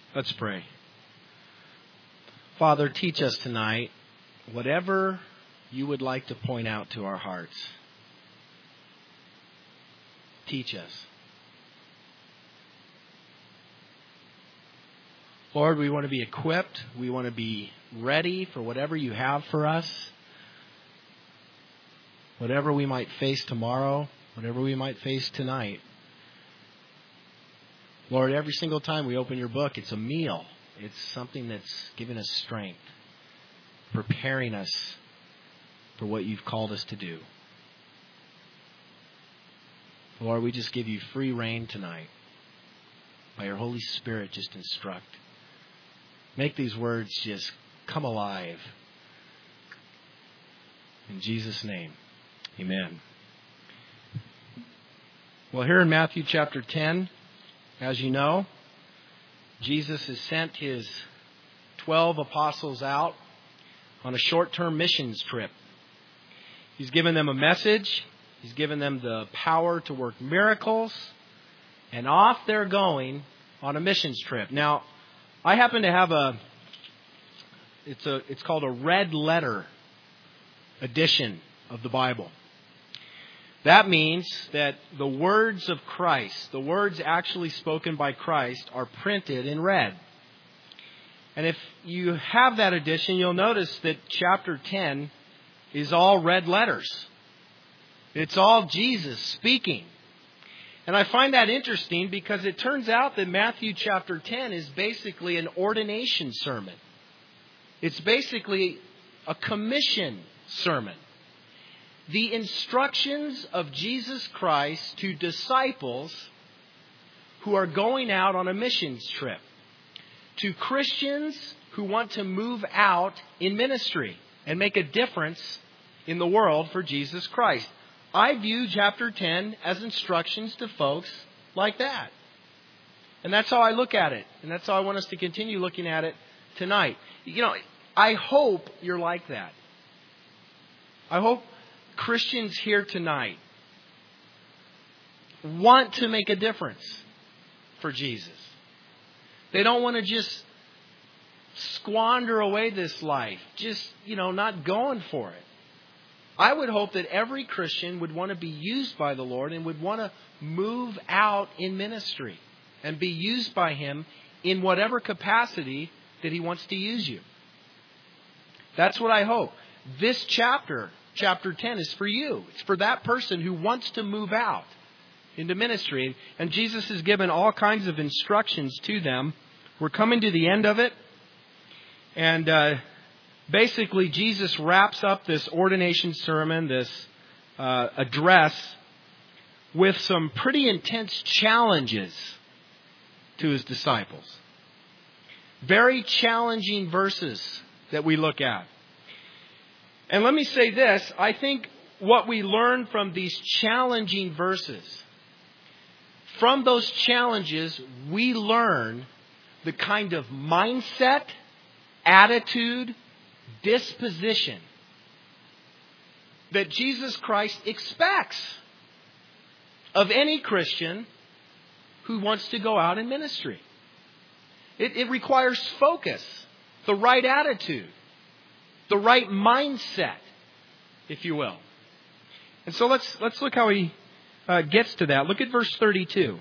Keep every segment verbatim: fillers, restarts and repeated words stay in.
Let's pray. Father, teach us tonight whatever you would like to point out to our hearts. Teach us. Lord, we want to be equipped. We want to be ready for whatever you have for us. Whatever we might face tomorrow, whatever we might face tonight. Lord, every single time we open your book, it's a meal. It's something that's giving us strength, preparing us for what you've called us to do. Lord, we just give you free rein tonight. By your Holy Spirit, just instruct. Make these words just come alive. In Jesus' name, amen. Well, here in Matthew chapter ten, as you know, Jesus has sent his twelve apostles out on a short-term missions trip. He's given them a message. He's given them the power to work miracles. And off they're going on a missions trip. Now, I happen to have a, it's a, it's called a red letter edition of the Bible. That means that the words of Christ, the words actually spoken by Christ, are printed in red. And if you have that edition, you'll notice that chapter ten is all red letters. It's all Jesus speaking. And I find that interesting because it turns out that Matthew chapter ten is basically an ordination sermon. It's basically a commission sermon. The instructions of Jesus Christ to disciples who are going out on a missions trip. To Christians who want to move out in ministry and make a difference in the world for Jesus Christ. I view chapter ten as instructions to folks like that. And that's how I look at it. And that's how I want us to continue looking at it tonight. You know, I hope you're like that. I hope Christians here tonight want to make a difference for Jesus. They don't want to just squander away this life, just, you know, not going for it. I would hope that every Christian would want to be used by the Lord and would want to move out in ministry and be used by Him in whatever capacity that He wants to use you. That's what I hope. This chapter, chapter ten, is for you. It's for that person who wants to move out into ministry. And Jesus has given all kinds of instructions to them. We're coming to the end of it. And uh, basically, Jesus wraps up this ordination sermon, this uh, address, with some pretty intense challenges to His disciples. Very challenging verses that we look at. And let me say this, I think what we learn from these challenging verses, from those challenges, we learn the kind of mindset, attitude, disposition that Jesus Christ expects of any Christian who wants to go out in ministry. It, it requires focus, the right attitude, the right mindset, if you will. And so let's let's look how he uh, gets to that. Look at verse thirty-two.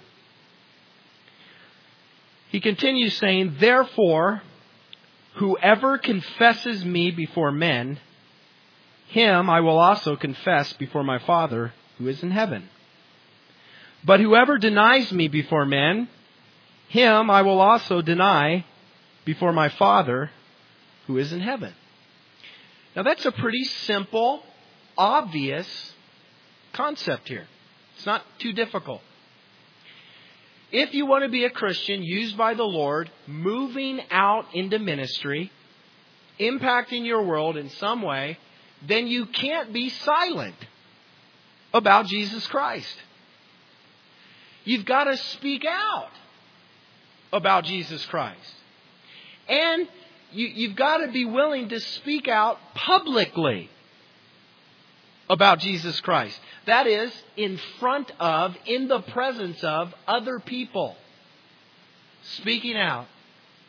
He continues saying, "Therefore, whoever confesses me before men, him I will also confess before my Father who is in heaven. But whoever denies me before men, him I will also deny before my Father who is in heaven." Now that's a pretty simple, obvious concept here. It's not too difficult. If you want to be a Christian used by the Lord, moving out into ministry, impacting your world in some way, then you can't be silent about Jesus Christ. You've got to speak out about Jesus Christ. And you, you've got to be willing to speak out publicly about Jesus Christ. That is, in front of, in the presence of other people. Speaking out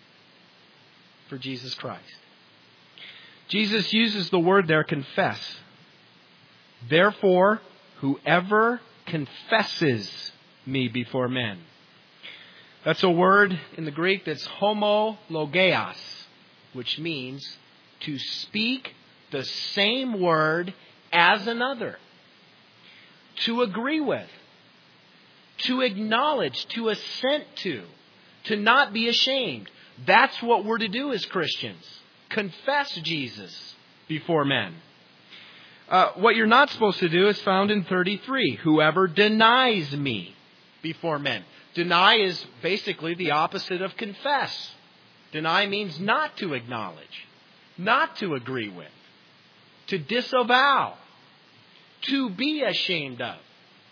for Jesus Christ. Jesus uses the word there, confess. Therefore, whoever confesses me before men. That's a word in the Greek that's homologeos, which means to speak the same word as another, to agree with, to acknowledge, to assent to, to not be ashamed. That's what we're to do as Christians. Confess Jesus before men. Uh, what you're not supposed to do is found in thirty-three. Whoever denies me before men. Deny is basically the opposite of confess. Deny means not to acknowledge, not to agree with, to disavow, to be ashamed of.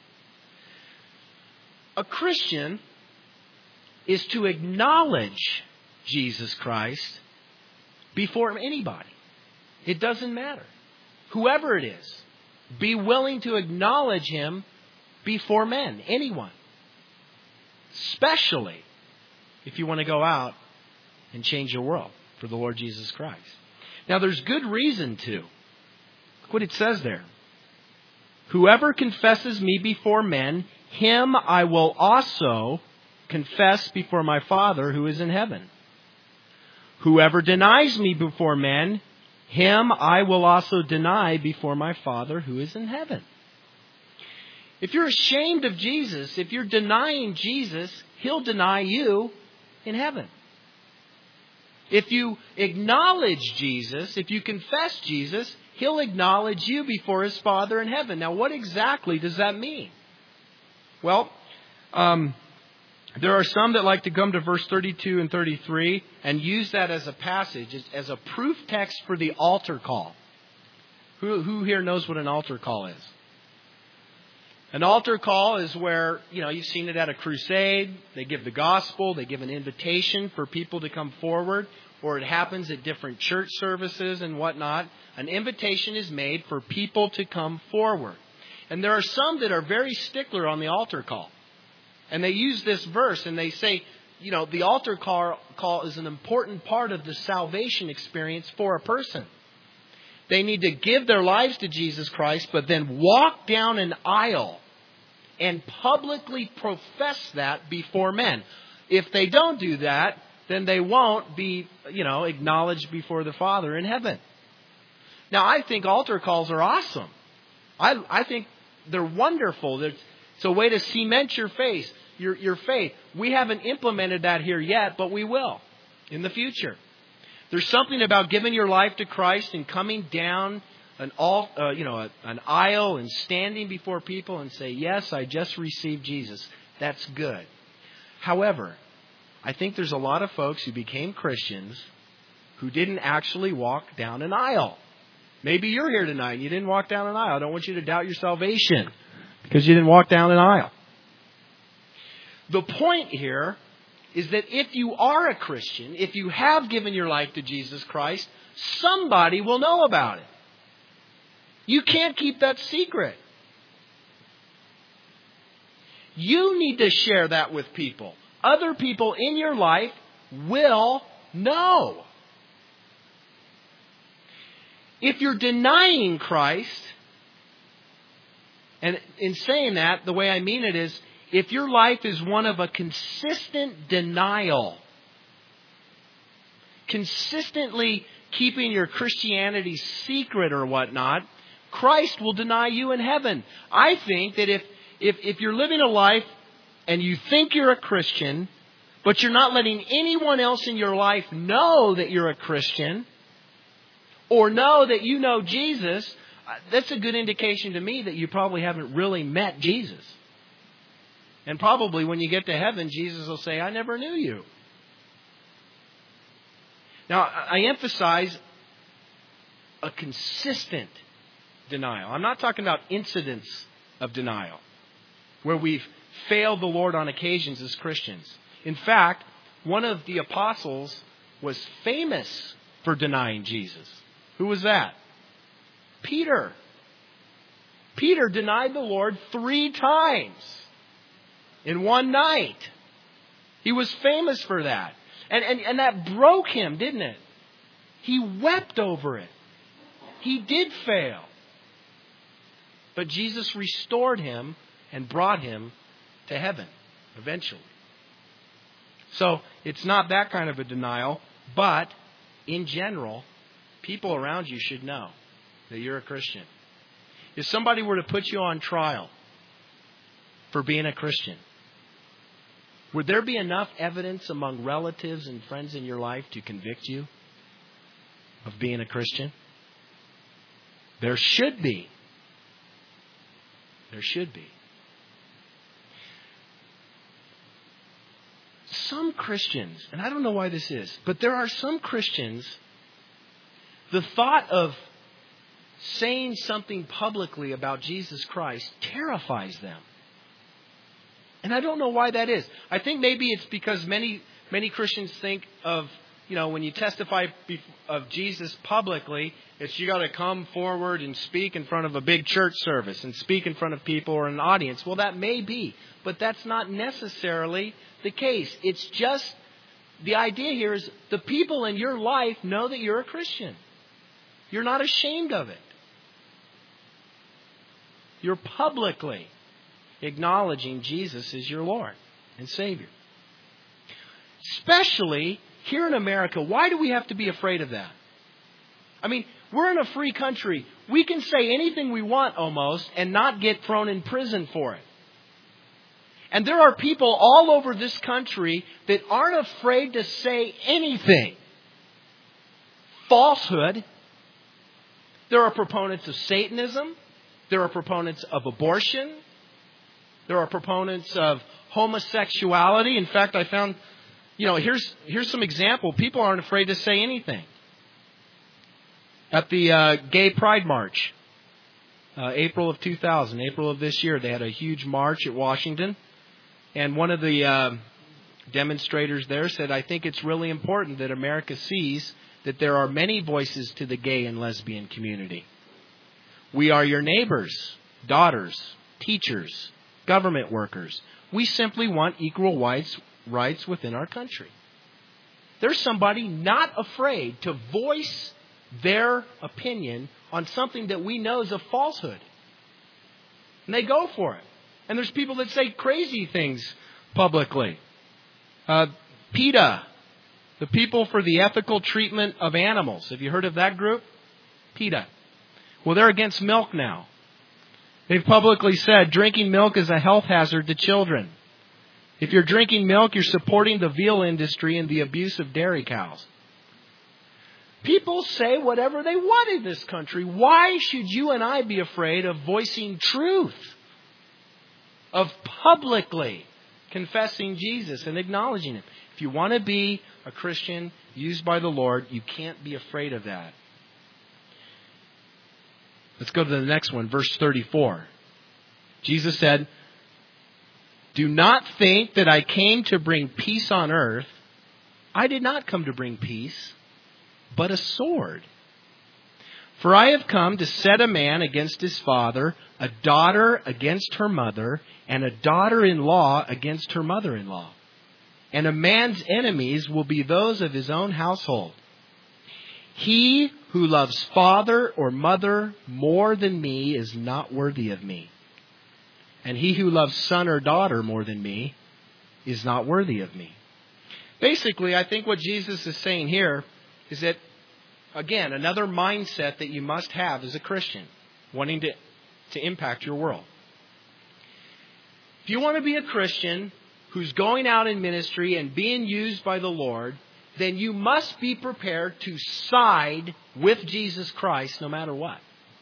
A Christian is to acknowledge Jesus Christ before anybody. It doesn't matter. Whoever it is, be willing to acknowledge Him before men, anyone. Especially if you want to go out and change the world for the Lord Jesus Christ. Now, there's good reason to. Look what it says there. Whoever confesses me before men, him I will also confess before my Father who is in heaven. Whoever denies me before men, him I will also deny before my Father who is in heaven. If you're ashamed of Jesus, if you're denying Jesus, He'll deny you in heaven. If you acknowledge Jesus, if you confess Jesus, He'll acknowledge you before His Father in heaven. Now, what exactly does that mean? Well, um, there are some that like to come to verse thirty-two and thirty-three and use that as a passage, as, as a proof text for the altar call. Who, who here knows what an altar call is? An altar call is where, you know, you've seen it at a crusade. They give the gospel. They give an invitation for people to come forward. Or it happens at different church services and whatnot. An invitation is made for people to come forward. And there are some that are very stickler on the altar call. And they use this verse and they say, you know, the altar call, call is an important part of the salvation experience for a person. They need to give their lives to Jesus Christ, but then walk down an aisle and publicly profess that before men. If they don't do that, then they won't be, you know, acknowledged before the Father in heaven. Now, I think altar calls are awesome. I, I think they're wonderful. It's a way to cement your faith, your, your faith. We haven't implemented that here yet, but we will in the future. There's something about giving your life to Christ and coming down an all, uh, you know, a, an aisle and standing before people and say, yes, I just received Jesus. That's good. However, I think there's a lot of folks who became Christians who didn't actually walk down an aisle. Maybe you're here tonight and you didn't walk down an aisle. I don't want you to doubt your salvation because you didn't walk down an aisle. The point here is that if you are a Christian, if you have given your life to Jesus Christ, somebody will know about it. You can't keep that secret. You need to share that with people. Other people in your life will know. If you're denying Christ, and in saying that, the way I mean it is, if your life is one of a consistent denial, consistently keeping your Christianity secret or whatnot, Christ will deny you in heaven. I think that if, if, if you're living a life and you think you're a Christian, but you're not letting anyone else in your life know that you're a Christian, or know that you know Jesus, that's a good indication to me that you probably haven't really met Jesus. And probably when you get to heaven, Jesus will say, I never knew you. Now, I emphasize a consistent denial. I'm not talking about incidents of denial, where we've failed the Lord on occasions as Christians. In fact, one of the apostles was famous for denying Jesus. Who was that? Peter. Peter denied the Lord three times in one night. He was famous for that. And, and, and that broke him, didn't it? He wept over it. He did fail. But Jesus restored him and brought him to heaven eventually. So it's not that kind of a denial, but in general, people around you should know that you're a Christian. If somebody were to put you on trial for being a Christian, would there be enough evidence among relatives and friends in your life to convict you of being a Christian? There should be. There should be. Some Christians, and I don't know why this is, but there are some Christians, the thought of saying something publicly about Jesus Christ terrifies them. And I don't know why that is. I think maybe it's because many many Christians think of, you know, when you testify of Jesus publicly, it's you got to come forward and speak in front of a big church service and speak in front of people or an audience. Well, that may be, but that's not necessarily the case. It's just the idea here is the people in your life know that you're a Christian. You're not ashamed of it. You're publicly acknowledging Jesus as your Lord and Savior. Especially here in America, why do we have to be afraid of that? I mean, we're in a free country. We can say anything we want almost and not get thrown in prison for it. And there are people all over this country that aren't afraid to say anything. Falsehood. There are proponents of Satanism. There are proponents of abortion. There are proponents of homosexuality. In fact, I found, you know, here's here's some example. People aren't afraid to say anything. At the uh, Gay Pride March, uh, April of two thousand, April of this year, they had a huge march at Washington. And one of the uh, demonstrators there said, I think it's really important that America sees that there are many voices to the gay and lesbian community. We are your neighbors, daughters, teachers, government workers. We simply want equal rights, rights within our country. There's somebody not afraid to voice their opinion on something that we know is a falsehood. And they go for it. And there's people that say crazy things publicly. Uh, PETA, the People for the Ethical Treatment of Animals. Have you heard of that group? PETA. Well, they're against milk now. They've publicly said drinking milk is a health hazard to children. If you're drinking milk, you're supporting the veal industry and the abuse of dairy cows. People say whatever they want in this country. Why should you and I be afraid of voicing truth? Of publicly confessing Jesus and acknowledging Him. If you want to be a Christian used by the Lord, you can't be afraid of that. Let's go to the next one, verse thirty-four. Jesus said, do not think that I came to bring peace on earth. I did not come to bring peace, but a sword. For I have come to set a man against his father, a daughter against her mother, and a daughter-in-law against her mother-in-law. And a man's enemies will be those of his own household. He who loves father or mother more than me is not worthy of me. And he who loves son or daughter more than me is not worthy of me. Basically, I think what Jesus is saying here is that, again, another mindset that you must have as a Christian, wanting to, to impact your world. If you want to be a Christian who's going out in ministry and being used by the Lord, then you must be prepared to side with Jesus Christ no matter what.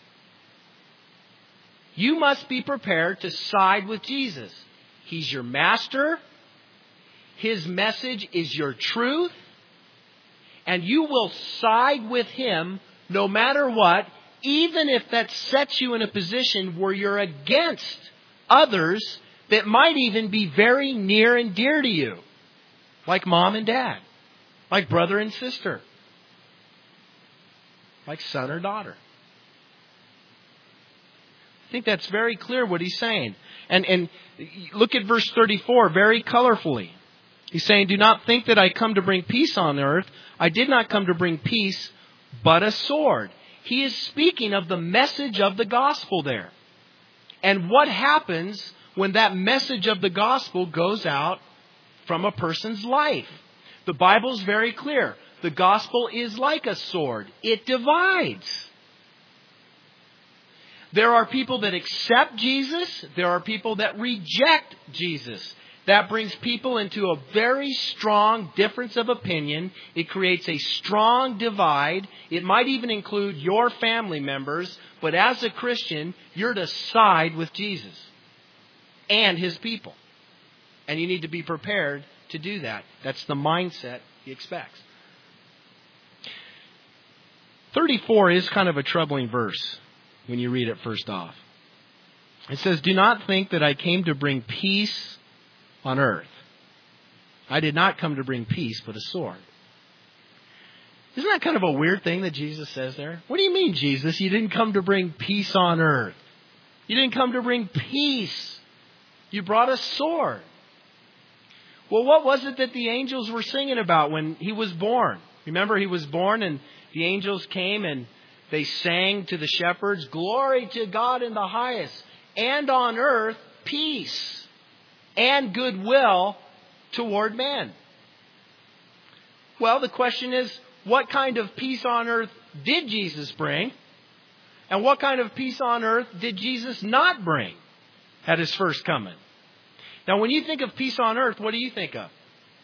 You must be prepared to side with Jesus. He's your master. His message is your truth. And you will side with Him no matter what, even if that sets you in a position where you're against others that might even be very near and dear to you, like mom and dad, like brother and sister, like son or daughter. I think that's very clear what He's saying. And, and look at verse thirty-four very colorfully. He's saying, do not think that I come to bring peace on earth. I did not come to bring peace, but a sword. He is speaking of the message of the gospel there. And what happens when that message of the gospel goes out from a person's life? The Bible's very clear. The gospel is like a sword. It divides. There are people that accept Jesus. There are people that reject Jesus. That brings people into a very strong difference of opinion. It creates a strong divide. It might even include your family members. But as a Christian, you're to side with Jesus and His people. And you need to be prepared to do that. That's the mindset He expects. thirty-four is kind of a troubling verse when you read it first off. It says, "Do not think that I came to bring peace on earth. I did not come to bring peace, but a sword." Isn't that kind of a weird thing that Jesus says there? What do you mean, Jesus? You didn't come to bring peace on earth. You didn't come to bring peace. You brought a sword. Well, what was it that the angels were singing about when He was born? Remember, He was born and the angels came and they sang to the shepherds, "Glory to God in the highest, and on earth peace and goodwill toward men." Well, the question is, what kind of peace on earth did Jesus bring? And what kind of peace on earth did Jesus not bring at His first coming? Now, when you think of peace on earth, what do you think of?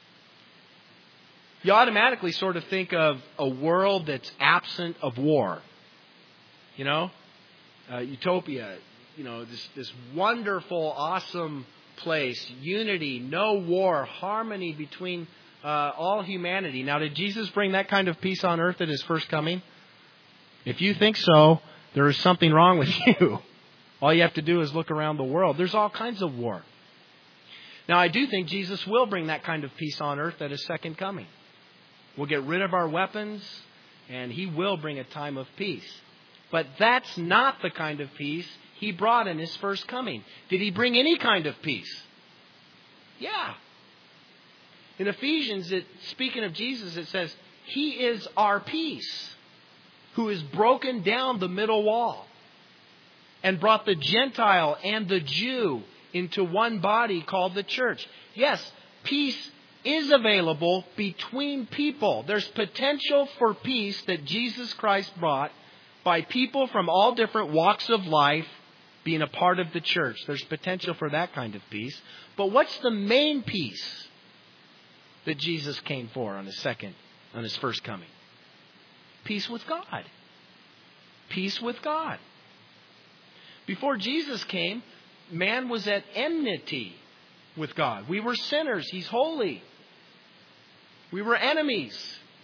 You automatically sort of think of a world that's absent of war. You know? Uh, utopia. You know, this, this wonderful, awesome place. Unity, no war, harmony between uh, all humanity. Now, did Jesus bring that kind of peace on earth at His first coming? If you think so, there is something wrong with you. All you have to do is look around the world. There's all kinds of war. Now, I do think Jesus will bring that kind of peace on earth at His second coming. We'll get rid of our weapons, and He will bring a time of peace. But that's not the kind of peace He brought in His first coming. Did He bring any kind of peace? Yeah. In Ephesians, it, speaking of Jesus, it says, He is our peace, who has broken down the middle wall and brought the Gentile and the Jew into one body called the church. Yes, peace is available between people. There's potential for peace that Jesus Christ brought by people from all different walks of life being a part of the church. There's potential for that kind of peace. But what's the main peace that Jesus came for on His second, on His first coming? Peace with God. Peace with God. Before Jesus came, man was at enmity with God. We were sinners. He's holy. We were enemies.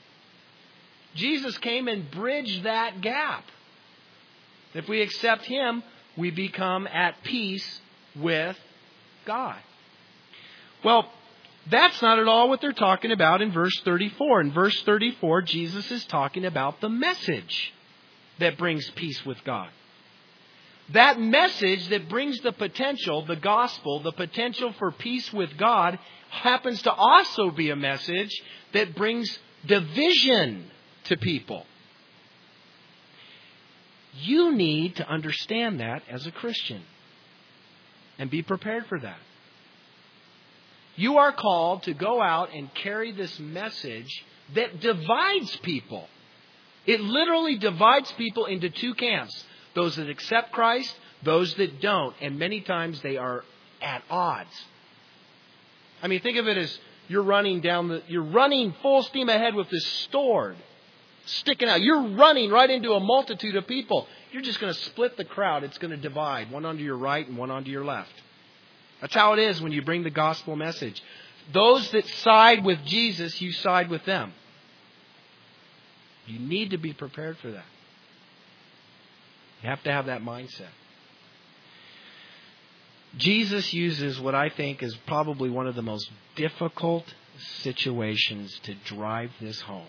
Jesus came and bridged that gap. If we accept Him, we become at peace with God. Well, that's not at all what they're talking about in verse thirty-four. In verse thirty-four, Jesus is talking about the message that brings peace with God. That message that brings the potential, the gospel, the potential for peace with God, happens to also be a message that brings division to people. You need to understand that as a Christian and be prepared for that. You are called to go out and carry this message that divides people. It literally divides people into two camps. Those that accept Christ, those that don't. And many times they are at odds. I mean, think of it as you're running down the, you're running full steam ahead with this sword sticking out. You're running right into a multitude of people. You're just going to split the crowd. It's going to divide, one onto your right and one onto your left. That's how it is when you bring the gospel message. Those that side with Jesus, you side with them. You need to be prepared for that. You have to have that mindset. Jesus uses what I think is probably one of the most difficult situations to drive this home.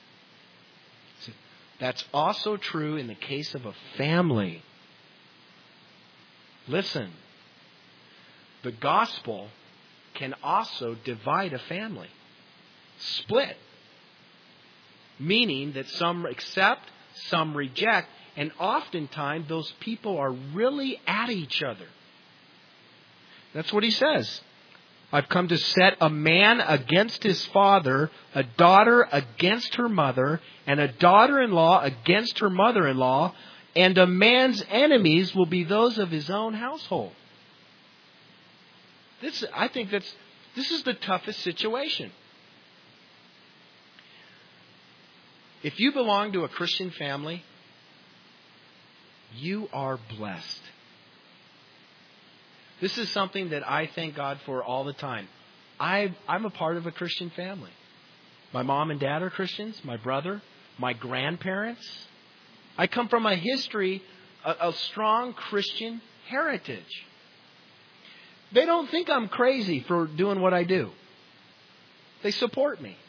That's also true in the case of a family. Listen, the gospel can also divide a family. Split. meaning that some accept, some reject, and oftentimes those people are really at each other. That's what he says. I've come to set a man against his father, a daughter against her mother, and a daughter-in-law against her mother-in-law, and a man's enemies will be those of his own household. This, I think that's this is the toughest situation. If you belong to a Christian family, you are blessed. This is something that I thank God for all the time. I, I'm a part of a Christian family. My mom and dad are Christians. My brother, my grandparents. I come from a history, a, a strong Christian heritage. They don't think I'm crazy for doing what I do. They support me.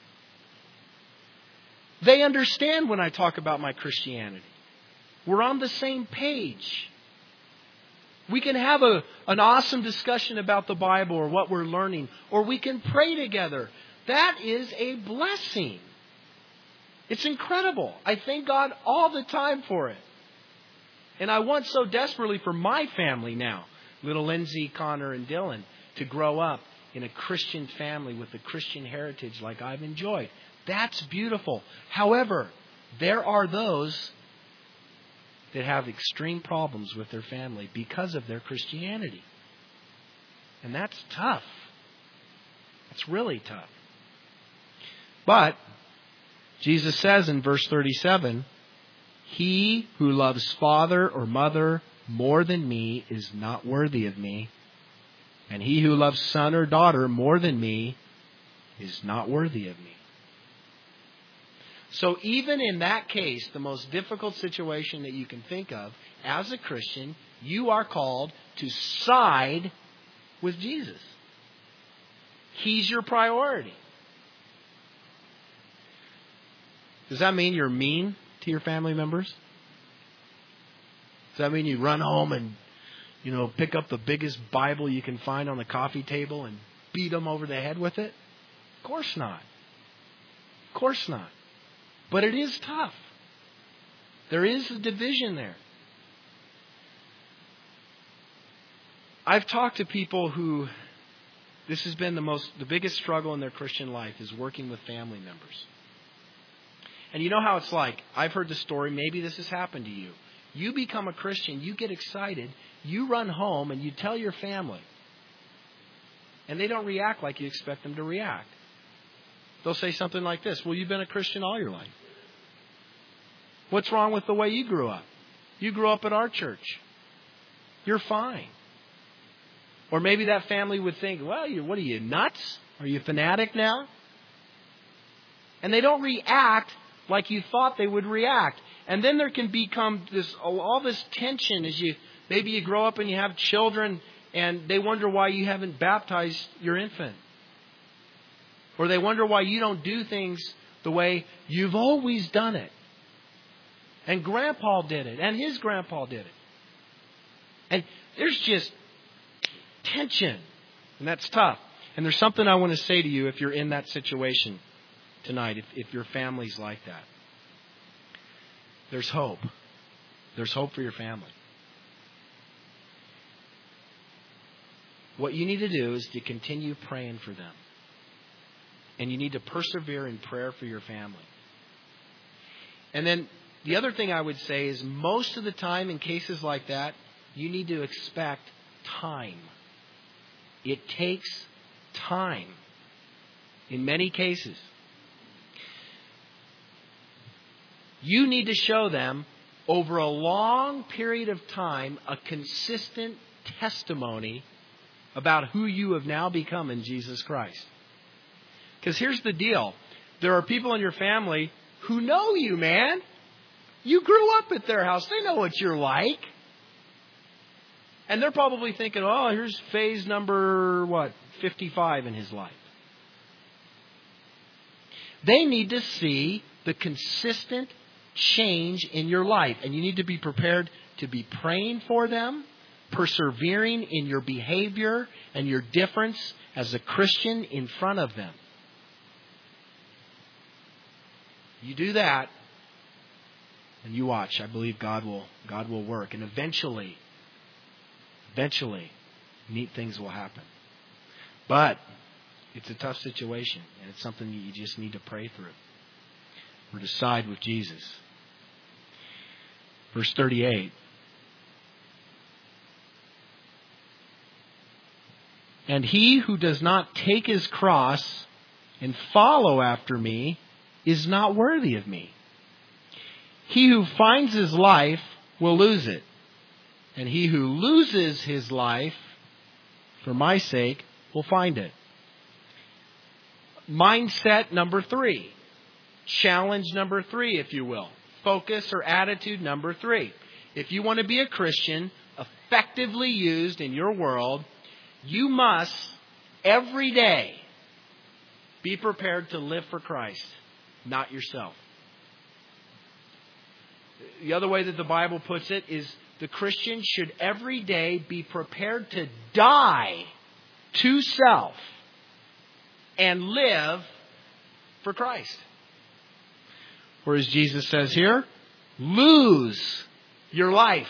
They understand when I talk about my Christianity. We're on the same page. We can have a, an awesome discussion about the Bible or what we're learning, or we can pray together. That is a blessing. It's incredible. I thank God all the time for it. And I want so desperately for my family now, little Lindsay, Connor, and Dylan, to grow up in a Christian family with a Christian heritage like I've enjoyed. That's beautiful. However, there are those that have extreme problems with their family because of their Christianity. And that's tough. It's really tough. But Jesus says in verse thirty-seven, he who loves father or mother more than me is not worthy of me. And he who loves son or daughter more than me is not worthy of me. So even in that case, the most difficult situation that you can think of, as a Christian, you are called to side with Jesus. He's your priority. Does that mean you're mean to your family members? Does that mean you run home and, you know, pick up the biggest Bible you can find on the coffee table and beat them over the head with it? Of course not. Of course not. But it is tough. There is a division there. I've talked to people who, this has been the most, the biggest struggle in their Christian life is working with family members. And you know how it's like. I've heard the story. Maybe this has happened to you. You become a Christian. You get excited. You run home and you tell your family. And they don't react like you expect them to react. They'll say something like this. Well, you've been a Christian all your life. What's wrong with the way you grew up? You grew up at our church. You're fine. Or maybe that family would think, well, you, what are you, nuts? Are you a fanatic now? And they don't react like you thought they would react. And then there can become this all this tension as you, maybe you grow up and you have children and they wonder why you haven't baptized your infant. Or they wonder why you don't do things the way you've always done it. And Grandpa did it. And his grandpa did it. And there's just tension. And that's tough. And there's something I want to say to you if you're in that situation tonight, if, if your family's like that. There's hope. There's hope for your family. What you need to do is to continue praying for them. And you need to persevere in prayer for your family. And then the other thing I would say is most of the time in cases like that, you need to expect time. It takes time in many cases. You need to show them over a long period of time a consistent testimony about who you have now become in Jesus Christ. Because here's the deal. There are people in your family who know you, man. You grew up at their house. They know what you're like. And they're probably thinking, oh, here's phase number, what, fifty-five in his life. They need to see the consistent change in your life. And you need to be prepared to be praying for them, persevering in your behavior and your difference as a Christian in front of them. You do that, and you watch. I believe God will God will work. And eventually, eventually, neat things will happen. But it's a tough situation, and it's something that you just need to pray through or decide with Jesus. Verse thirty-eight. And he who does not take his cross and follow after me is not worthy of me. He who finds his life will lose it. And he who loses his life for my sake will find it. Mindset number three. Challenge number three, if you will. Focus or attitude number three. If you want to be a Christian, effectively used in your world, you must, every day, be prepared to live for Christ, not yourself. The other way that the Bible puts it is the Christian should every day be prepared to die to self and live for Christ. Or as Jesus says here, lose your life.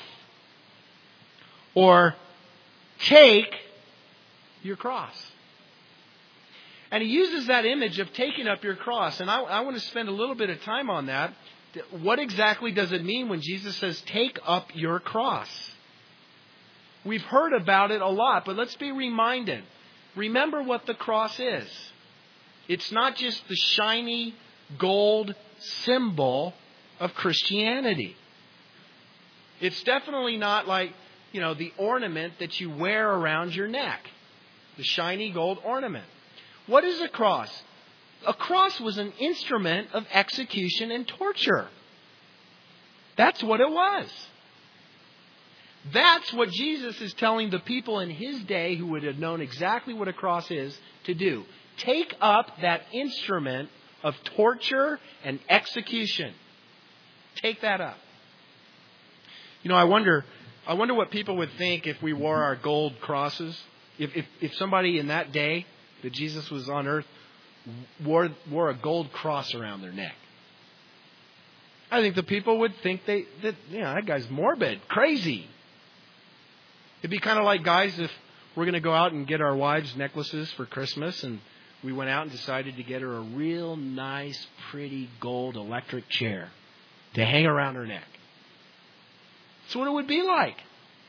Or take your cross. And he uses that image of taking up your cross. And I, I want to spend a little bit of time on that. What exactly does it mean when Jesus says, take up your cross? We've heard about it a lot, but let's be reminded. Remember what the cross is. It's not just the shiny gold symbol of Christianity. It's definitely not like, you know, the ornament that you wear around your neck. The shiny gold ornament. What is a cross? A cross was an instrument of execution and torture. That's what it was. That's what Jesus is telling the people in his day who would have known exactly what a cross is to do. Take up that instrument of torture and execution. Take that up. You know, I wonder, I wonder what people would think if we wore our gold crosses. If, if, if somebody in that day that Jesus was on earth wore, wore a gold cross around their neck. I think the people would think they that you know that guy's morbid, crazy. It'd be kind of like, guys, if we're going to go out and get our wives necklaces for Christmas and we went out and decided to get her a real nice, pretty gold electric chair to hang around her neck. That's what it would be like.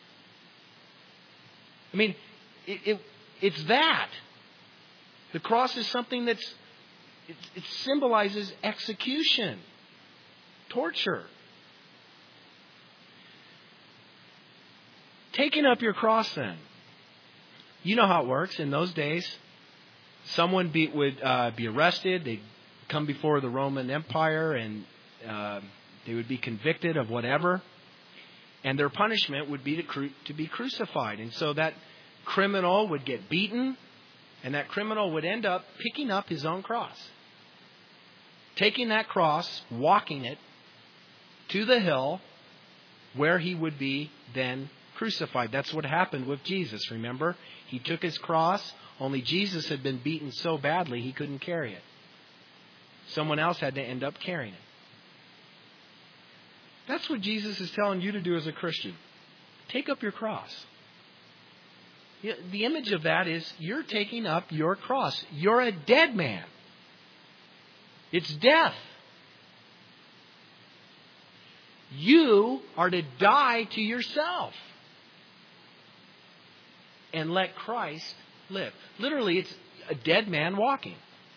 I mean, it, it it's that. The cross is something that's, it, it symbolizes execution, torture. Taking up your cross then. You know how it works. In those days, someone be, would uh, be arrested. They'd come before the Roman Empire and uh, they would be convicted of whatever. And their punishment would be to, cru- to be crucified. And so that criminal would get beaten. And that criminal would end up picking up his own cross. Taking that cross, walking it to the hill where he would be then crucified. That's what happened with Jesus, remember? He took his cross, only Jesus had been beaten so badly he couldn't carry it. Someone else had to end up carrying it. That's what Jesus is telling you to do as a Christian. Take up your cross. The image of that is you're taking up your cross. You're a dead man. It's death. You are to die to yourself and let Christ live. Literally, it's a dead man walking.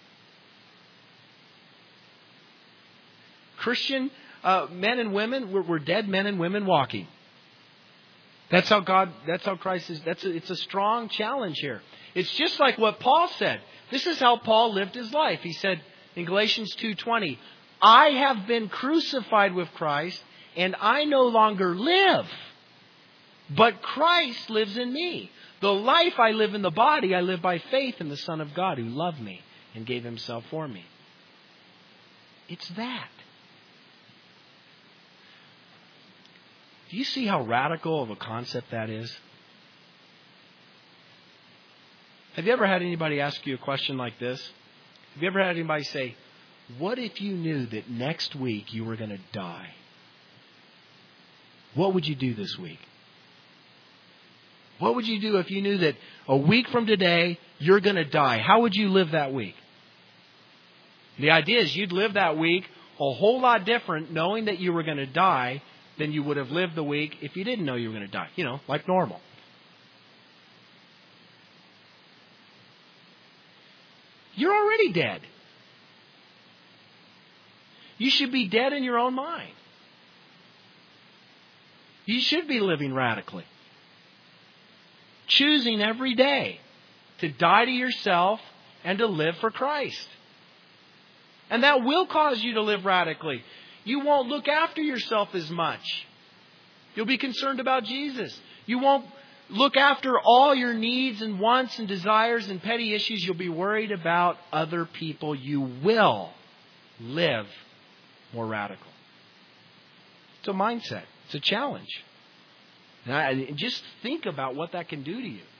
Christian uh, men and women, we're, we're dead men and women walking. That's how God, that's how Christ is. That's a, it's a strong challenge here. It's just like what Paul said. This is how Paul lived his life. He said in Galatians two twenty, I have been crucified with Christ, and I no longer live, but Christ lives in me. The life I live in the body, I live by faith in the Son of God who loved me and gave himself for me. It's that. Do you see how radical of a concept that is? Have you ever had anybody ask you a question like this? Have you ever had anybody say, What if you knew that next week you were going to die? What would you do this week? What would you do if you knew that a week from today you're going to die? How would you live that week? The idea is you'd live that week a whole lot different knowing that you were going to die than you would have lived the week if you didn't know you were going to die. You know, like normal. You're already dead. You should be dead in your own mind. You should be living radically. Choosing every day to die to yourself and to live for Christ. And that will cause you to live radically. You won't look after yourself as much. You'll be concerned about Jesus. You won't look after all your needs and wants and desires and petty issues. You'll be worried about other people. You will live more radical. It's a mindset. It's a challenge. And I, just think about what that can do to you.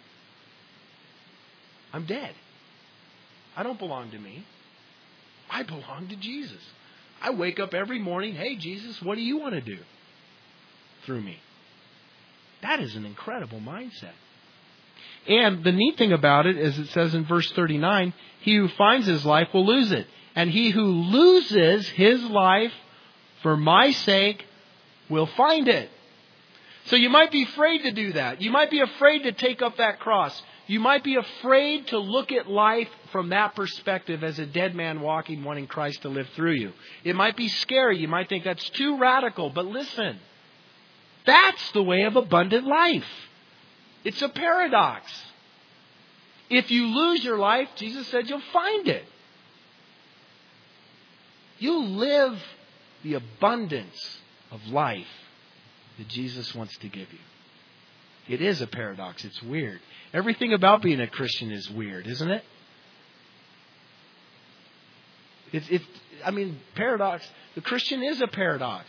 I'm dead. I don't belong to me. I belong to Jesus. I wake up every morning, hey, Jesus, what do you want to do through me? That is an incredible mindset. And the neat thing about it is it says in verse thirty-nine, he who finds his life will lose it. And he who loses his life for my sake will find it. So you might be afraid to do that. You might be afraid to take up that cross. You might be afraid to look at life from that perspective as a dead man walking, wanting Christ to live through you. It might be scary. You might think that's too radical. But listen, that's the way of abundant life. It's a paradox. If you lose your life, Jesus said you'll find it. You'll live the abundance of life that Jesus wants to give you. It is a paradox. It's weird. Everything about being a Christian is weird, isn't it? It's, it's, I mean, paradox. The Christian is a paradox.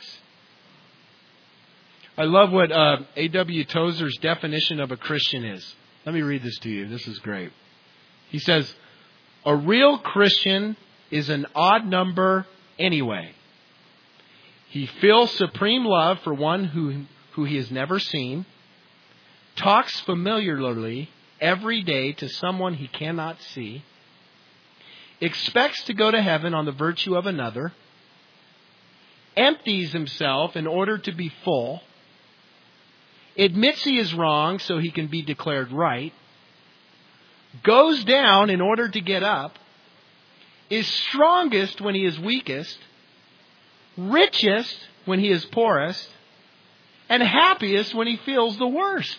I love what uh, A W Tozer's definition of a Christian is. Let me read this to you. This is great. He says, a real Christian is an odd number anyway. He feels supreme love for one who, who he has never seen, talks familiarly every day to someone he cannot see, expects to go to heaven on the virtue of another, empties himself in order to be full, admits he is wrong so he can be declared right, goes down in order to get up, is strongest when he is weakest, richest when he is poorest, and happiest when he feels the worst.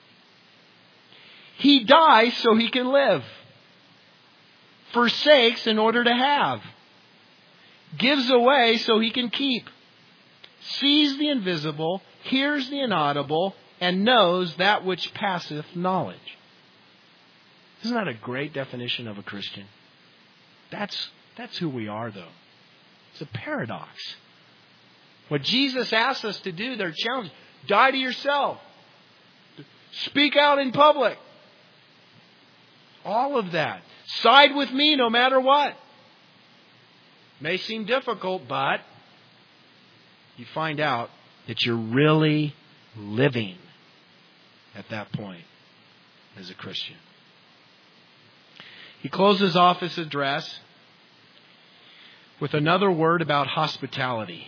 He dies so he can live, forsakes in order to have, gives away so he can keep, sees the invisible, hears the inaudible, and knows that which passeth knowledge. Isn't that a great definition of a Christian? That's, that's who we are, though. It's a paradox. What Jesus asks us to do, they're challenged. Die to yourself. Speak out in public. All of that. Side with me no matter what. May seem difficult, but you find out that you're really living at that point as a Christian. He closes off his address with another word about hospitality.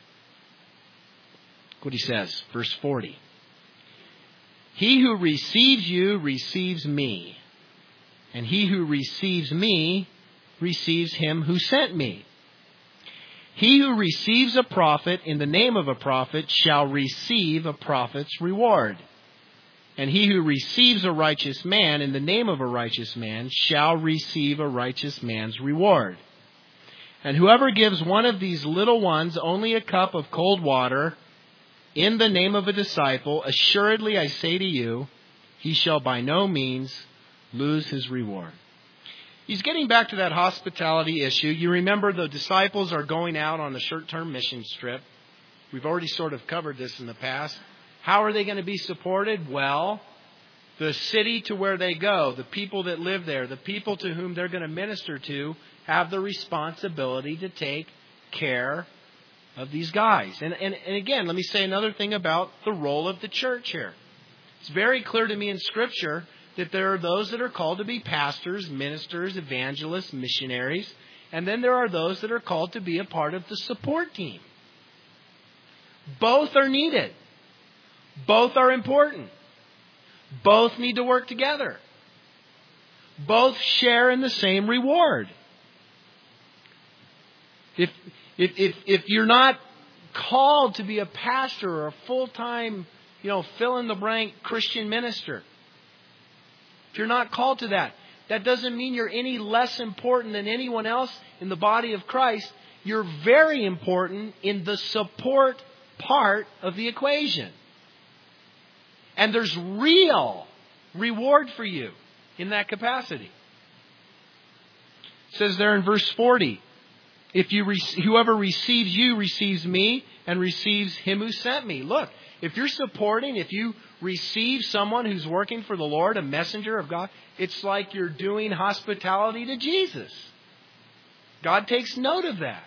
Look what he says, verse forty. He who receives you receives me, and he who receives me receives him who sent me. He who receives a prophet in the name of a prophet shall receive a prophet's reward. And he who receives a righteous man in the name of a righteous man shall receive a righteous man's reward. And whoever gives one of these little ones only a cup of cold water in the name of a disciple, assuredly I say to you, he shall by no means lose his reward. He's getting back to that hospitality issue. You remember the disciples are going out on a short-term mission trip. We've already sort of covered this in the past. How are they going to be supported? Well, The city to where they go, the people that live there, the people to whom they're going to minister to, have the responsibility to take care of these guys. And, and, and again, let me say another thing about the role of the church here. It's very clear to me in Scripture that there are those that are called to be pastors, ministers, evangelists, missionaries, and then there are those that are called to be a part of the support team. Both are needed. Both are important. Both need to work together. Both share in the same reward. If if if if you're not called to be a pastor or a full-time, you know, fill-in-the-blank Christian minister, if you're not called to that, that doesn't mean you're any less important than anyone else in the body of Christ. You're very important in the support part of the equation. And there's real reward for you in that capacity. It says there in verse forty, if you re- whoever receives you receives me and receives him who sent me. Look, if you're supporting, if you receive someone who's working for the Lord, a messenger of God, it's like you're doing hospitality to Jesus. God takes note of that.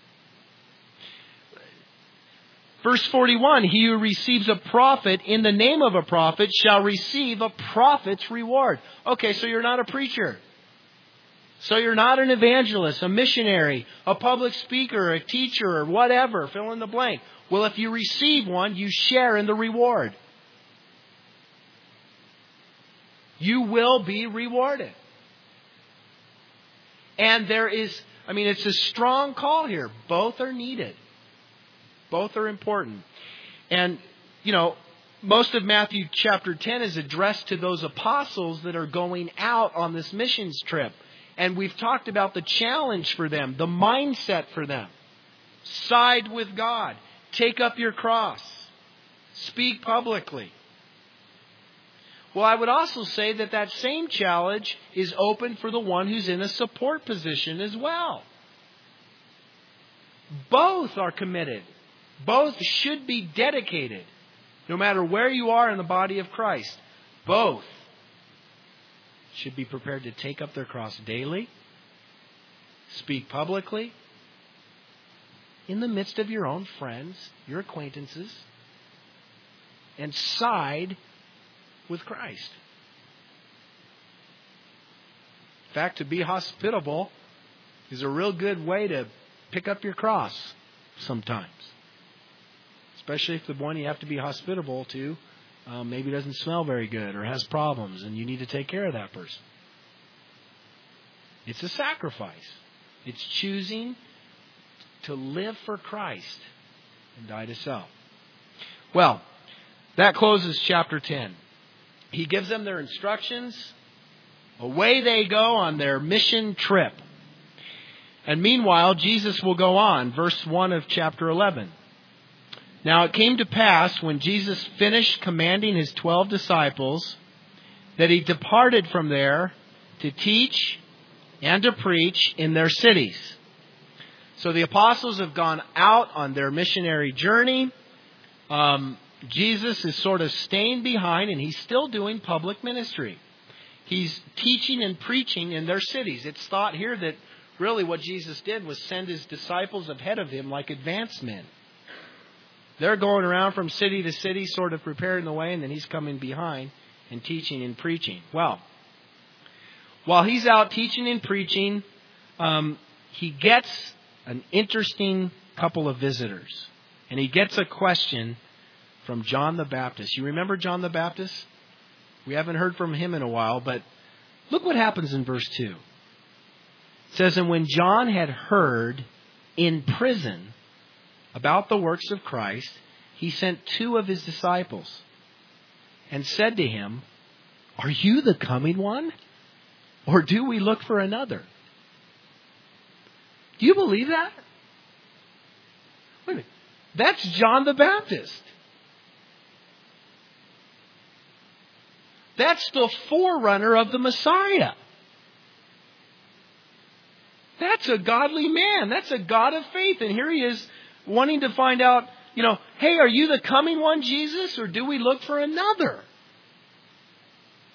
Verse forty-one, he who receives a prophet in the name of a prophet shall receive a prophet's reward. Okay, so you're not a preacher. So you're not an evangelist, a missionary, a public speaker, a teacher, or whatever, fill in the blank. Well, if you receive one, you share in the reward. You will be rewarded. And there is, I mean, it's a strong call here. Both are needed. Both are important. And, you know, most of Matthew chapter ten is addressed to those apostles that are going out on this missions trip. And we've talked about the challenge for them, the mindset for them. Side with God. Take up your cross. Speak publicly. Well, I would also say that that same challenge is open for the one who's in a support position as well. Both are committed. Both should be dedicated, no matter where you are in the body of Christ. Both should be prepared to take up their cross daily, speak publicly, in the midst of your own friends, your acquaintances, and side with Christ. In fact, to be hospitable is a real good way to pick up your cross sometimes. Especially if the one you have to be hospitable to um, maybe doesn't smell very good or has problems and you need to take care of that person. It's a sacrifice. It's choosing to live for Christ and die to self. Well, that closes chapter ten. He gives them their instructions. Away they go on their mission trip. And meanwhile, Jesus will go on. Verse one of chapter eleven. Now it came to pass, when Jesus finished commanding his twelve disciples, that he departed from there to teach and to preach in their cities. So the apostles have gone out on their missionary journey. Um, Jesus is sort of staying behind, and he's still doing public ministry. He's teaching and preaching in their cities. It's thought here that really what Jesus did was send his disciples ahead of him like advance men. They're going around from city to city, sort of preparing the way, and then he's coming behind and teaching and preaching. Well, while he's out teaching and preaching, um, he gets an interesting couple of visitors. And he gets a question from John the Baptist. You remember John the Baptist? We haven't heard from him in a while, but look what happens in verse two. It says, and when John had heard in prison about the works of Christ, he sent two of his disciples and said to him, are you the coming one? Or do we look for another? Do you believe that? Wait a minute. That's John the Baptist. That's the forerunner of the Messiah. That's a godly man. That's a God of faith. And here he is wanting to find out, you know, hey, are you the coming one, Jesus? Or do we look for another?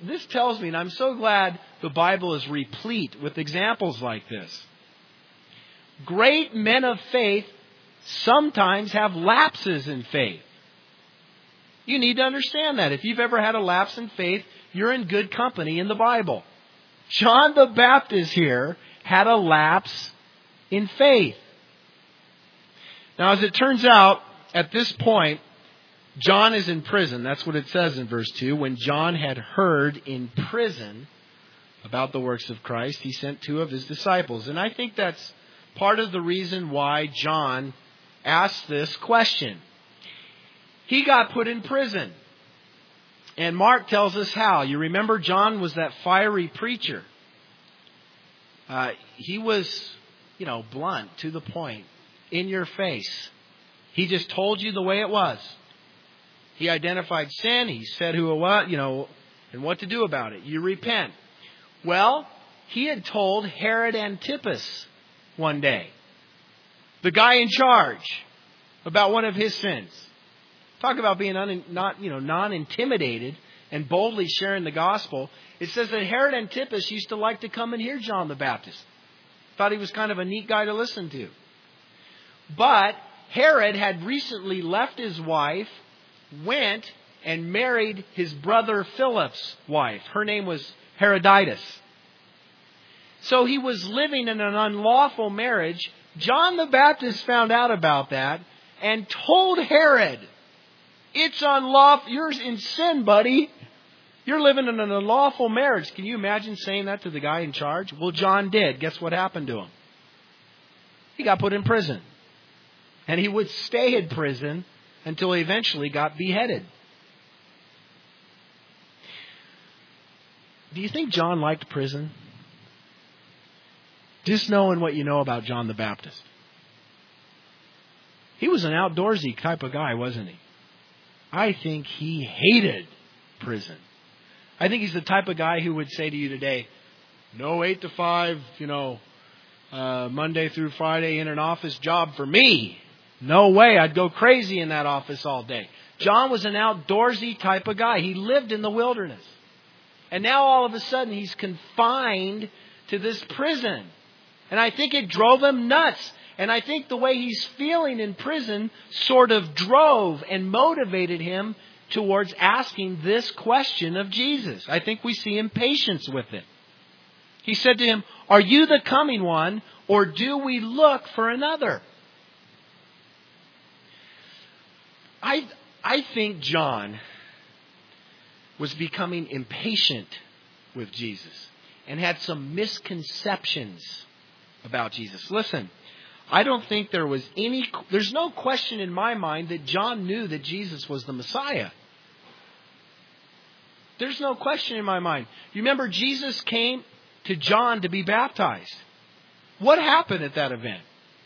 this tells me, and I'm so glad the Bible is replete with examples like this. Great men of faith sometimes have lapses in faith. You need to understand that. If you've ever had a lapse in faith, you're in good company in the Bible. John the Baptist here had a lapse in faith. Now, as it turns out, at this point, John is in prison. That's what it says in verse two. When John had heard in prison about the works of Christ, he sent two of his disciples. And I think that's part of the reason why John asked this question. He got put in prison. And Mark tells us how. You remember John was that fiery preacher. Uh, he was, you know, blunt, to the point, in your face. He just told you the way it was. He identified sin. He said who it was, you know, and what to do about it. You repent. Well, he had told Herod Antipas one day, the guy in charge, about one of his sins. Talk about being un, not, you know, non-intimidated and boldly sharing the gospel. It says that Herod Antipas used to like to come and hear John the Baptist. Thought he was kind of a neat guy to listen to. But Herod had recently left his wife, went and married his brother Philip's wife. Her name was Herodias. So he was living in an unlawful marriage. John the Baptist found out about that and told Herod, it's unlawful. You're in sin, buddy. You're living in an unlawful marriage. Can you imagine saying that to the guy in charge? Well, John did. Guess what happened to him? He got put in prison. And he would stay in prison until he eventually got beheaded. Do you think John liked prison? Just knowing what you know about John the Baptist. He was an outdoorsy type of guy, wasn't he? I think he hated prison. I think he's the type of guy who would say to you today, no eight to five, you know, uh, Monday through Friday in an office job for me. No way. I'd go crazy in that office all day. John was an outdoorsy type of guy. He lived in the wilderness. And now all of a sudden he's confined to this prison. And I think it drove him nuts. And I think the way he's feeling in prison sort of drove and motivated him towards asking this question of Jesus. I think we see impatience with it. He said to him, are you the coming one, or do we look for another? I, I think John was becoming impatient with Jesus and had some misconceptions about Jesus. Listen, I don't think there was any, there's no question in my mind that John knew that Jesus was the Messiah. There's no question in my mind. You remember Jesus came to John to be baptized. What happened at that event?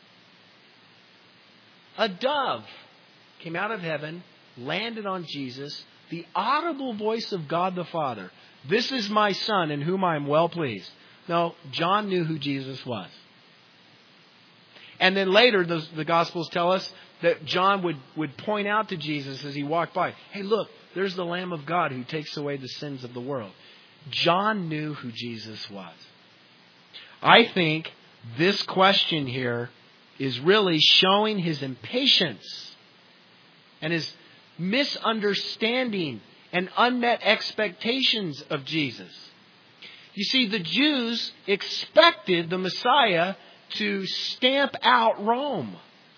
A dove came out of heaven, landed on Jesus, the audible voice of God the Father. This is my Son in whom I am well pleased. No, John knew who Jesus was. And then later, the, the Gospels tell us that John would, would point out to Jesus as he walked by, hey, look, there's the Lamb of God who takes away the sins of the world. John knew who Jesus was. I think this question here is really showing his impatience and his misunderstanding and unmet expectations of Jesus. You see, the Jews expected the Messiah to stamp out Rome,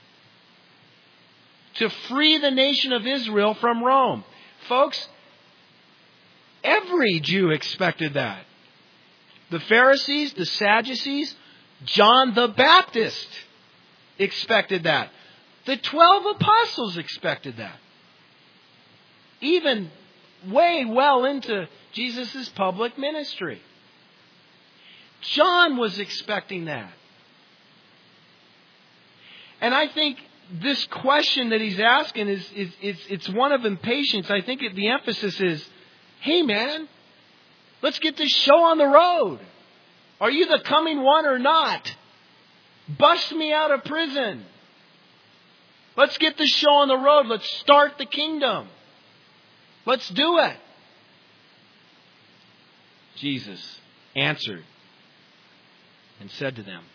to free the nation of Israel from Rome. Folks, every Jew expected that. The Pharisees, the Sadducees, John the Baptist expected that. The twelve apostles expected that. Even way well into Jesus' public ministry. John was expecting that. And I think this question that he's asking is, is it's, it's one of impatience. I think it, the emphasis is, hey man, let's get this show on the road. Are you the coming one or not? Bust me out of prison. Let's get this show on the road. Let's start the kingdom. Let's do it. Jesus answered and said to them,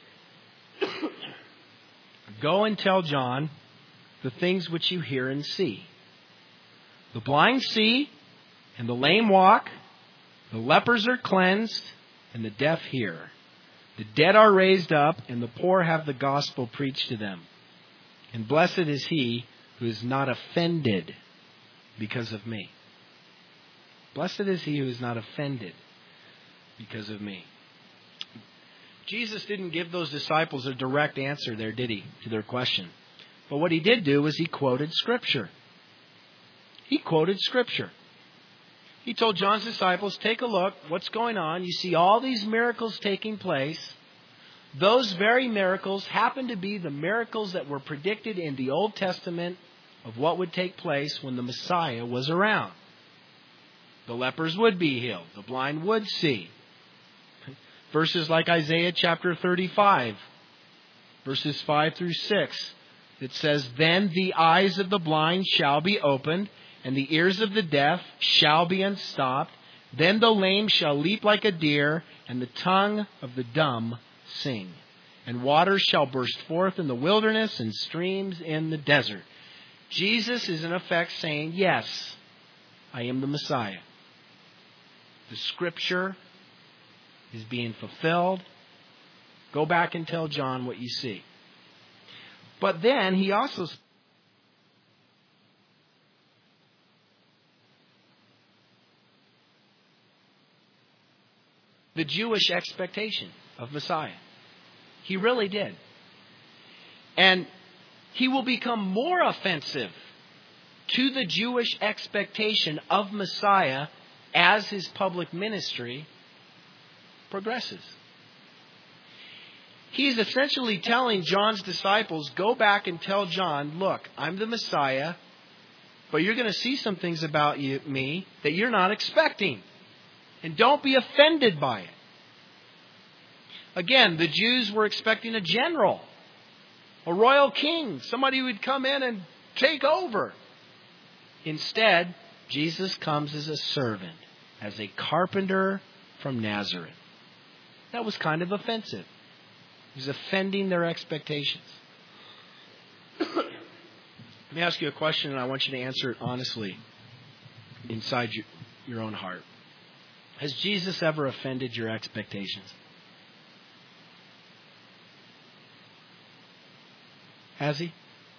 Go and tell John the things which you hear and see. The blind see, and the lame walk, the lepers are cleansed, and the deaf hear. The dead are raised up, and the poor have the gospel preached to them. And blessed is he who is not offended because of me. Blessed is he who is not offended because of me. Jesus didn't give those disciples a direct answer there, did he, to their question? But what he did do was he quoted Scripture. He quoted Scripture. He told John's disciples, take a look, what's going on? You see all these miracles taking place. Those very miracles happen to be the miracles that were predicted in the Old Testament of what would take place when the Messiah was around. The lepers would be healed. The blind would see. Verses like Isaiah chapter thirty-five, verses five through six, it says, Then the eyes of the blind shall be opened, and the ears of the deaf shall be unstopped. Then the lame shall leap like a deer, and the tongue of the dumb sing. And waters shall burst forth in the wilderness, and streams in the desert. Jesus is in effect saying, yes, I am the Messiah. The Scripture is being fulfilled. Go back and tell John what you see. But then he also the Jewish expectation of Messiah. He really did. And he will become more offensive to the Jewish expectation of Messiah as his public ministry progresses. He's essentially telling John's disciples, go back and tell John, look, I'm the Messiah, but you're going to see some things about you, me that you're not expecting. And don't be offended by it. Again, the Jews were expecting a general, a royal king, somebody who would come in and take over. Instead, Jesus comes as a servant, as a carpenter from Nazareth. That was kind of offensive. He was offending their expectations. Let me ask you a question, and I want you to answer it honestly inside your, your own heart. Has Jesus ever offended your expectations? Has he?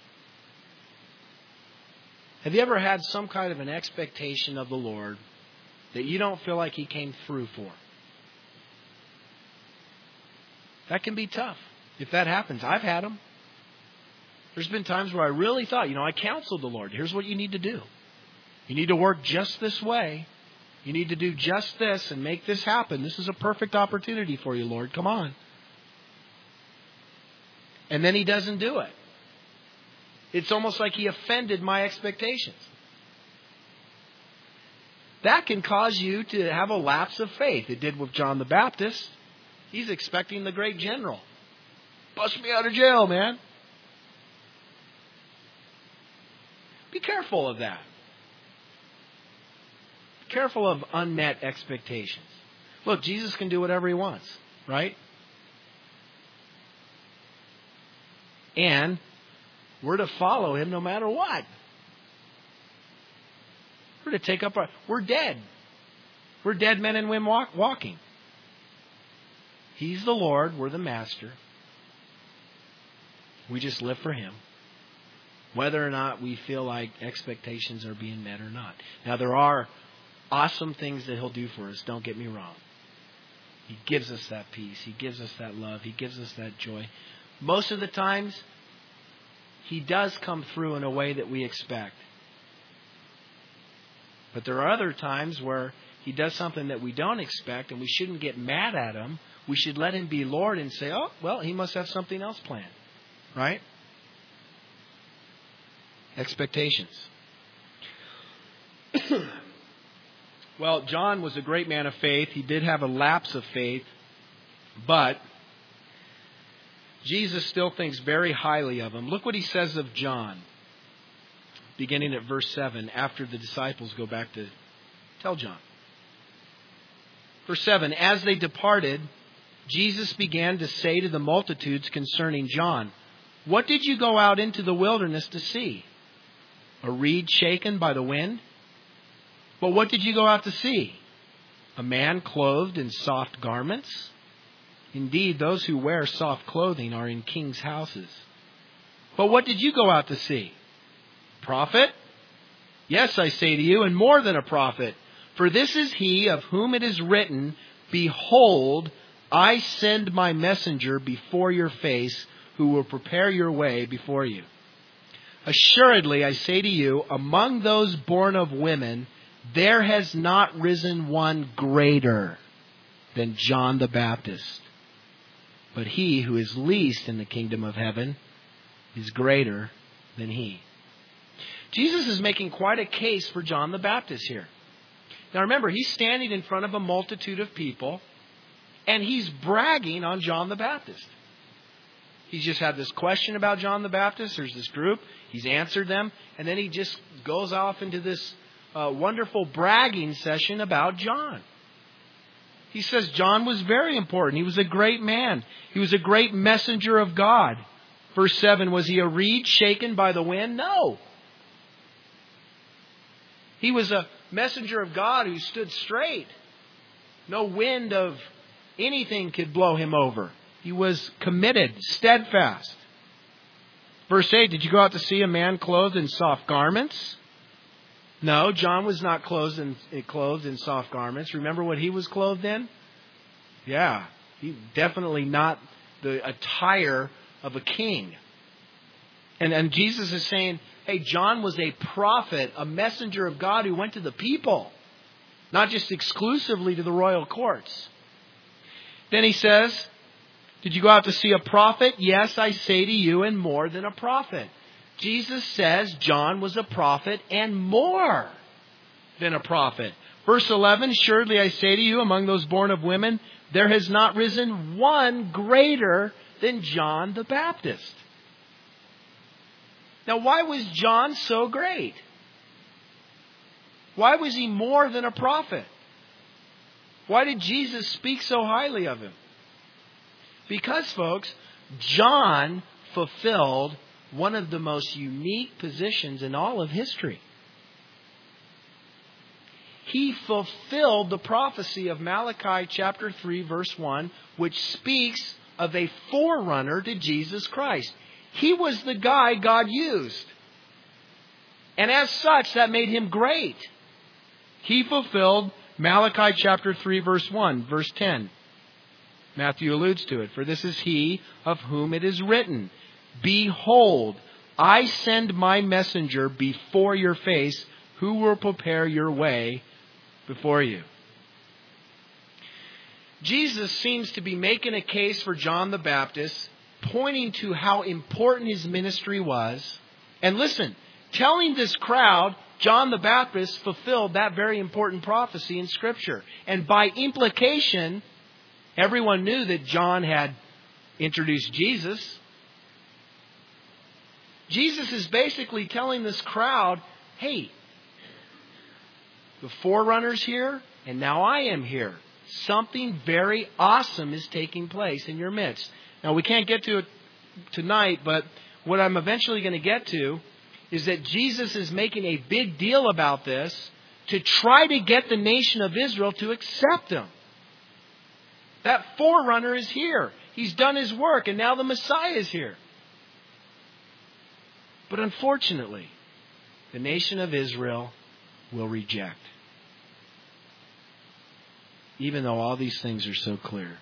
Have you ever had some kind of an expectation of the Lord that you don't feel like he came through for? That can be tough. If that happens, I've had them. There's been times where I really thought, you know, I counseled the Lord. Here's what you need to do. You need to work just this way. You need to do just this and make this happen. This is a perfect opportunity for you, Lord. Come on. And then he doesn't do it. It's almost like he offended my expectations. That can cause you to have a lapse of faith. It did with John the Baptist. He's expecting the great general. Bust me out of jail, man. Be careful of that. Be careful of unmet expectations. Look, Jesus can do whatever he wants, right? And we're to follow him no matter what. We're to take up our... We're dead. We're dead men and women walk, walking. He's the Lord. We're the master. We just live for him. Whether or not we feel like expectations are being met or not. Now, there are awesome things that he'll do for us. Don't get me wrong. He gives us that peace. He gives us that love. He gives us that joy. Most of the times, he does come through in a way that we expect. But there are other times where he does something that we don't expect, and we shouldn't get mad at him. We should let him be Lord and say, oh, well, he must have something else planned. Right? Expectations. Well, John was a great man of faith. He did have a lapse of faith, but Jesus still thinks very highly of him. Look what he says of John, beginning at verse seven, after the disciples go back to tell John. Verse seven, as they departed, Jesus began to say to the multitudes concerning John, "What did you go out into the wilderness to see? A reed shaken by the wind? But what did you go out to see? A man clothed in soft garments? Indeed, those who wear soft clothing are in kings' houses. But what did you go out to see? A prophet? Yes, I say to you, and more than a prophet. For this is he of whom it is written, 'Behold, I send my messenger before your face, who will prepare your way before you.' Assuredly, I say to you, among those born of women, there has not risen one greater than John the Baptist. But he who is least in the kingdom of heaven is greater than he." Jesus is making quite a case for John the Baptist here. Now remember, he's standing in front of a multitude of people, and he's bragging on John the Baptist. He's just had this question about John the Baptist. There's this group. He's answered them. And then he just goes off into this uh, wonderful bragging session about John. He says John was very important. He was a great man. He was a great messenger of God. Verse seven, was he a reed shaken by the wind? No. He was a messenger of God who stood straight. No wind of anything could blow him over. He was committed, steadfast. Verse eight, did you go out to see a man clothed in soft garments? No, John was not clothed in, clothed in soft garments. Remember what he was clothed in? Yeah, he definitely not the attire of a king. And, and Jesus is saying, hey, John was a prophet, a messenger of God who went to the people, not just exclusively to the royal courts. Then he says, did you go out to see a prophet? Yes, I say to you, and more than a prophet. Jesus says John was a prophet and more than a prophet. Verse eleven, surely I say to you, among those born of women, there has not risen one greater than John the Baptist. Now, why was John so great? Why was he more than a prophet? Why did Jesus speak so highly of him? Because, folks, John fulfilled one of the most unique positions in all of history. He fulfilled the prophecy of Malachi chapter three, verse one, which speaks of a forerunner to Jesus Christ. He was the guy God used. And as such, that made him great. He fulfilled Malachi chapter three, verse one, verse ten. Matthew alludes to it. For this is he of whom it is written, behold, I send my messenger before your face, who will prepare your way before you. Jesus seems to be making a case for John the Baptist, pointing to how important his ministry was. And listen, telling this crowd, John the Baptist fulfilled that very important prophecy in Scripture. And by implication, everyone knew that John had introduced Jesus. Jesus is basically telling this crowd, hey, the forerunner's here, and now I am here. Something very awesome is taking place in your midst. Now, we can't get to it tonight, but what I'm eventually going to get to is that Jesus is making a big deal about this to try to get the nation of Israel to accept him. That forerunner is here. He's done his work, and now the Messiah is here. But unfortunately, the nation of Israel will reject. Even though all these things are so clear.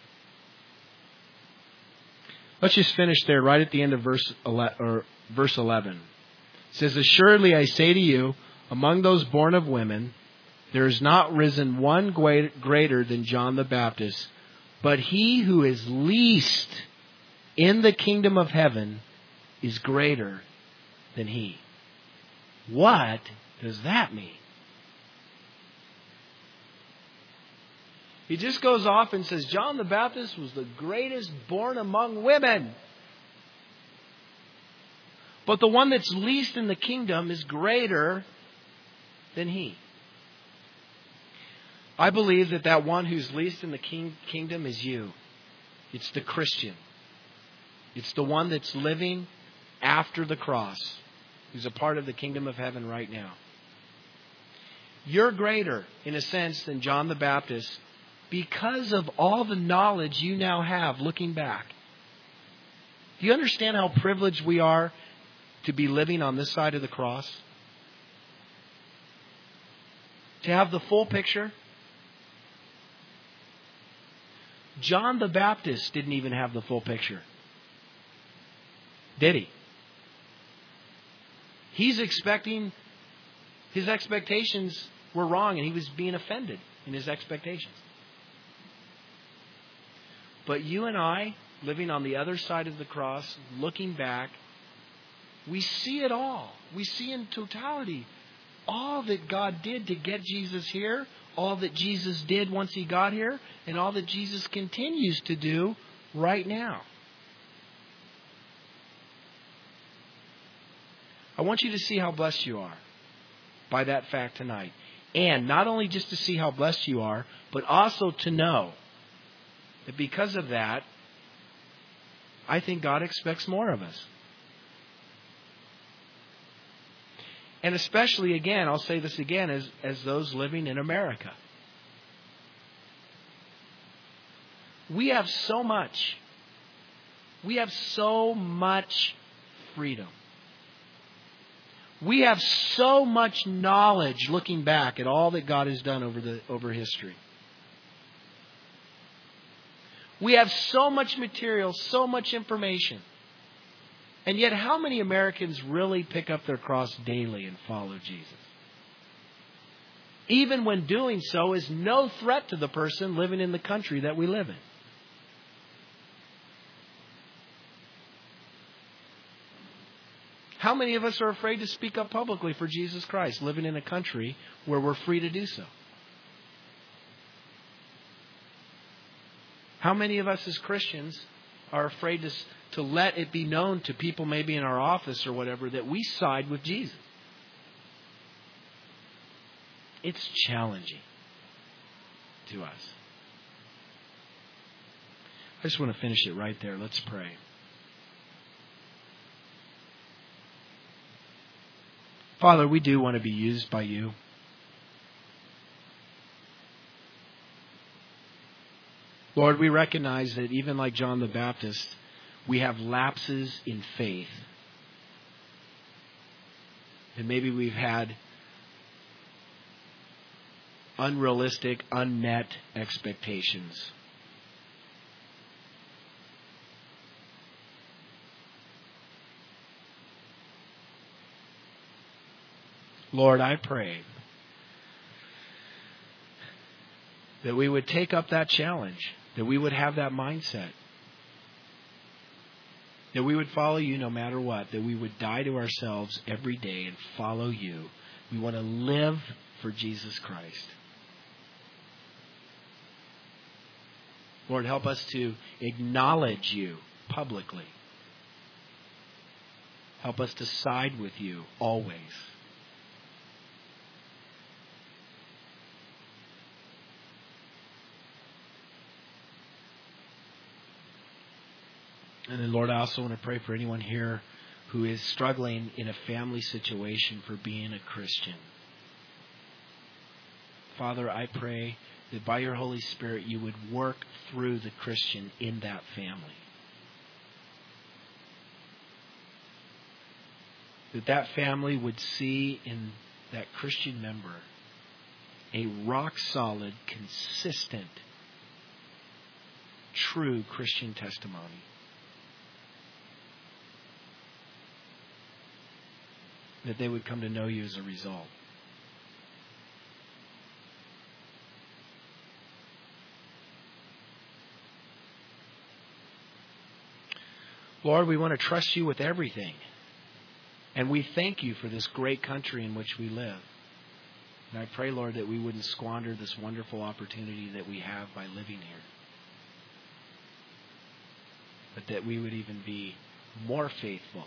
Let's just finish there right at the end of verse eleven. It says, assuredly I say to you, among those born of women, there is not risen one greater than John the Baptist, but he who is least in the kingdom of heaven is greater than he. What does that mean? He just goes off and says, John the Baptist was the greatest born among women. But the one that's least in the kingdom is greater than he. I believe that that one who's least in the king, kingdom is you. It's the Christian. It's the one that's living after the cross, who's a part of the kingdom of heaven right now. You're greater, in a sense, than John the Baptist because of all the knowledge you now have looking back. Do you understand how privileged we are to be living on this side of the cross? To have the full picture? John the Baptist didn't even have the full picture. Did he? He's expecting, his expectations were wrong and he was being offended in his expectations. But you and I, living on the other side of the cross, looking back, we see it all. We see in totality all that God did to get Jesus here, all that Jesus did once he got here, and all that Jesus continues to do right now. I want you to see how blessed you are by that fact tonight. And not only just to see how blessed you are, but also to know that because of that, I think God expects more of us. And especially, again, I'll say this again, as, as those living in America. We have so much. We have so much freedom. We have so much knowledge looking back at all that God has done over the over history. We have so much material, so much information. And yet, how many Americans really pick up their cross daily and follow Jesus? Even when doing so is no threat to the person living in the country that we live in. How many of us are afraid to speak up publicly for Jesus Christ, living in a country where we're free to do so? How many of us as Christians are afraid to, to let it be known to people maybe in our office or whatever that we side with Jesus? It's challenging to us. I just want to finish it right there. Let's pray. Father, we do want to be used by you. Lord, we recognize that even like John the Baptist, we have lapses in faith. And maybe we've had unrealistic, unmet expectations. Lord, I pray that we would take up that challenge, that we would have that mindset, that we would follow you no matter what, that we would die to ourselves every day and follow you. We want to live for Jesus Christ. Lord, help us to acknowledge you publicly. Help us to side with you always. And then, Lord, I also want to pray for anyone here who is struggling in a family situation for being a Christian. Father, I pray that by your Holy Spirit you would work through the Christian in that family. That that family would see in that Christian member a rock-solid, consistent, true Christian testimony. That they would come to know you as a result. Lord, we want to trust you with everything. And we thank you for this great country in which we live. And I pray, Lord, that we wouldn't squander this wonderful opportunity that we have by living here. But that we would even be more faithful.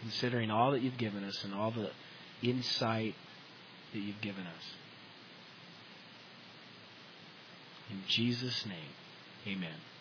considering all that you've given us and all the insight that you've given us. In Jesus' name, amen.